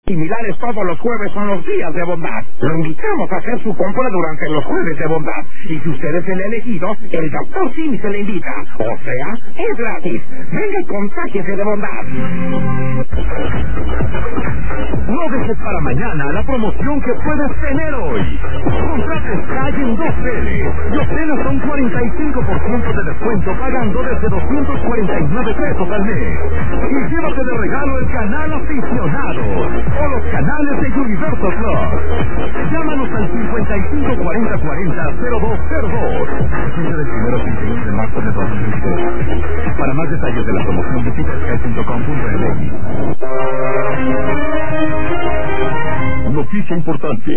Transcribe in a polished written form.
Similares todos los jueves son los días de bondad. Lo invitamos a hacer su compra durante los jueves de bondad. Y si usted es el elegido, el Dr. Simi se le invita. O sea, es gratis. Venga y contágiese de bondad. No dejes para mañana la promoción que puedes tener hoy. Contrate Sky en 2L y obtén hasta un 45% de descuento pagando desde 249 pesos al mes. Y llévate de regalo el canal aficionado o los canales de Universo Plus. Llámanos al 554040-0202. Vigente del 1 al 31 de marzo de 2022. Para más detalles de la promoción visita sky.com.mx. Noticia importante.